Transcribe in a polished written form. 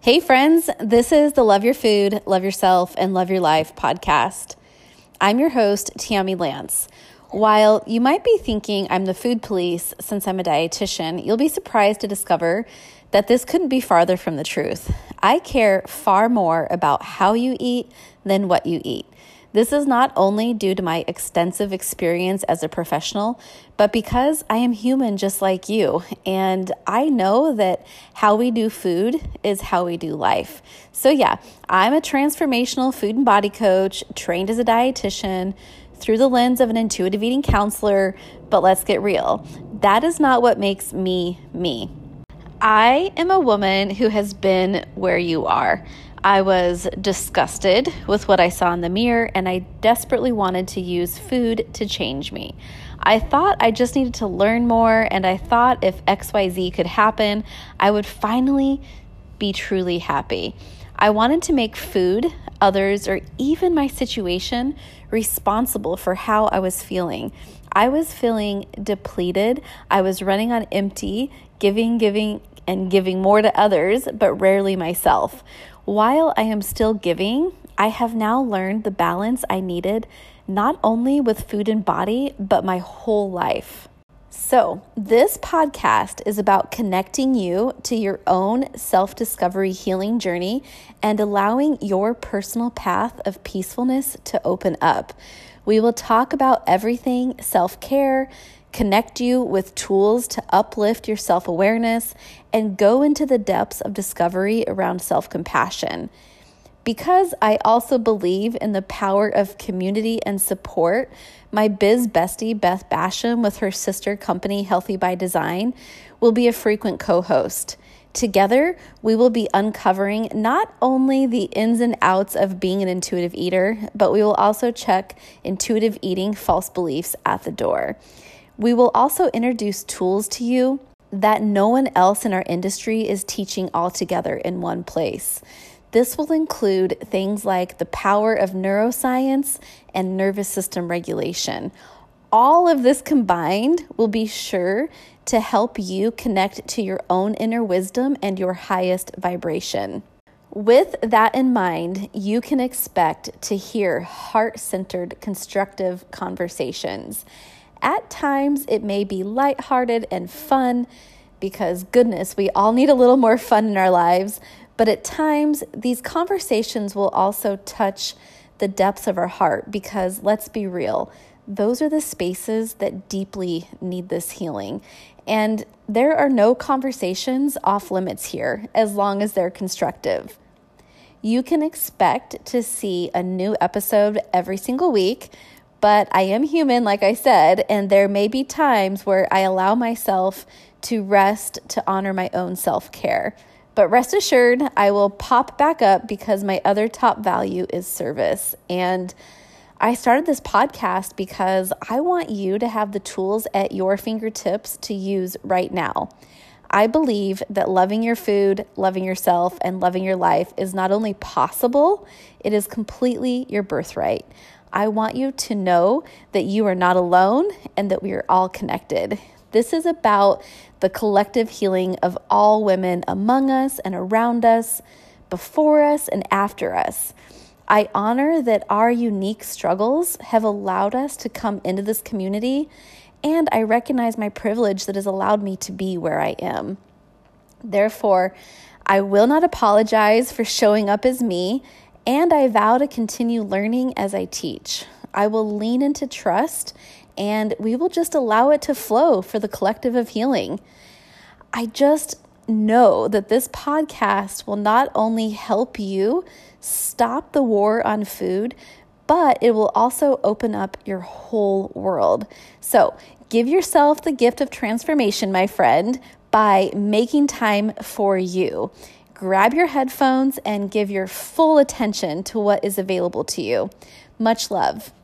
Hey friends, this is the Love Your Food, Love Yourself, and Love Your Life podcast. I'm your host, Tammy Lance. While you might be thinking I'm the food police since I'm a dietitian, you'll be surprised to discover that this couldn't be farther from the truth. I care far more about how you eat than what you eat. This is not only due to my extensive experience as a professional, but because I am human just like you, and I know that how we do food is how we do life. So yeah, I'm a transformational food and body coach, trained as a dietitian, through the lens of an intuitive eating counselor, but let's get real. That is not what makes me, me. I am a woman who has been where you are. I was disgusted with what I saw in the mirror, and I desperately wanted to use food to change me. I thought I just needed to learn more, and I thought if XYZ could happen, I would finally be truly happy. I wanted to make food, others, or even my situation responsible for how I was feeling. I was feeling depleted. I was running on empty, giving, and giving more to others, but rarely myself. While I am still giving, I have now learned the balance I needed, not only with food and body, but my whole life. So this podcast is about connecting you to your own self-discovery healing journey and allowing your personal path of peacefulness to open up. We will talk about everything self-care, connect you with tools to uplift your self-awareness, and go into the depths of discovery around self-compassion. Because I also believe in the power of community and support, my biz bestie, Beth Basham, with her sister company, Healthy by Design, will be a frequent co-host. Together, we will be uncovering not only the ins and outs of being an intuitive eater, but we will also check intuitive eating false beliefs at the door. We will also introduce tools to you that no one else in our industry is teaching all together in one place. This will include things like the power of neuroscience and nervous system regulation. All of this combined will be sure to help you connect to your own inner wisdom and your highest vibration. With that in mind, you can expect to hear heart-centered, constructive conversations. At times, it may be lighthearted and fun because, goodness, we all need a little more fun in our lives. But at times, these conversations will also touch the depths of our heart because, let's be real, those are the spaces that deeply need this healing. And there are no conversations off limits here as long as they're constructive. You can expect to see a new episode every single week. But I am human, like I said, and there may be times where I allow myself to rest to honor my own self-care. But rest assured, I will pop back up because my other top value is service. And I started this podcast because I want you to have the tools at your fingertips to use right now. I believe that loving your food, loving yourself, and loving your life is not only possible, it is completely your birthright. I want you to know that you are not alone and that we are all connected. This is about the collective healing of all women among us and around us, before us and after us. I honor that our unique struggles have allowed us to come into this community, and I recognize my privilege that has allowed me to be where I am. Therefore, I will not apologize for showing up as me, and I vow to continue learning as I teach. I will lean into trust, and we will just allow it to flow for the collective of healing. I just know that this podcast will not only help you stop the war on food, but it will also open up your whole world. So give yourself the gift of transformation, my friend, by making time for you. Grab your headphones and give your full attention to what is available to you. Much love.